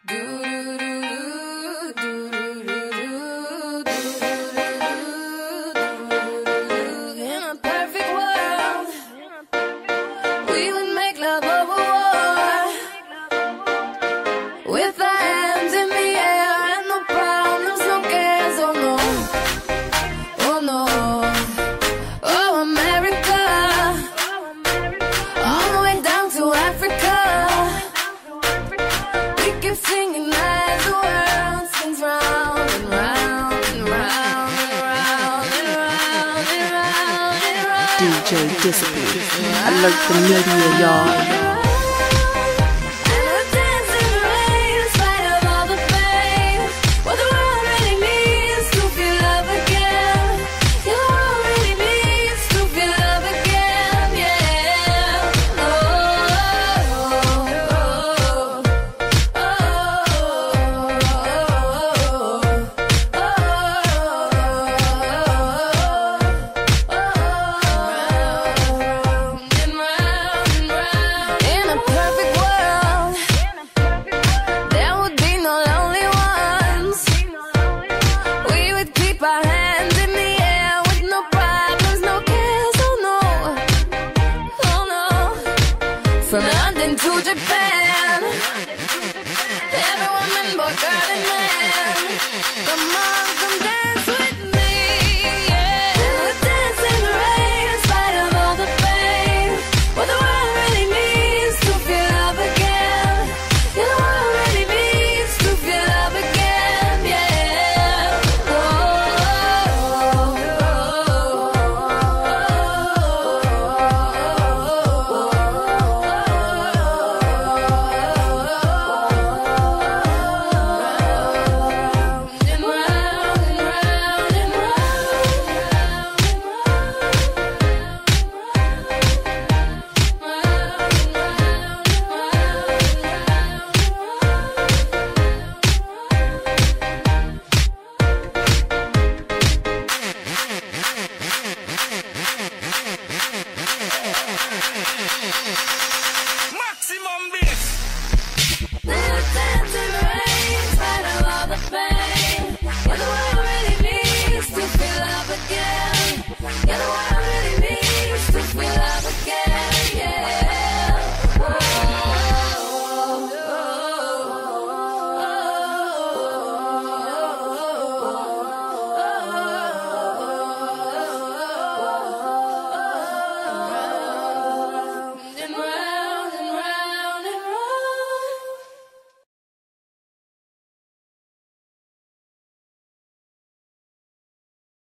a perfect world, we would make love over war, with our hands in the air and no problems, no cares. Oh no, oh no, oh America, all the way down to Africa. We keep singing as the world spins round and round and round and round and round and round and round. DJ Discipline, alert the media, y'all. From London to Japan, every woman, boy, girl, and man. Come on, come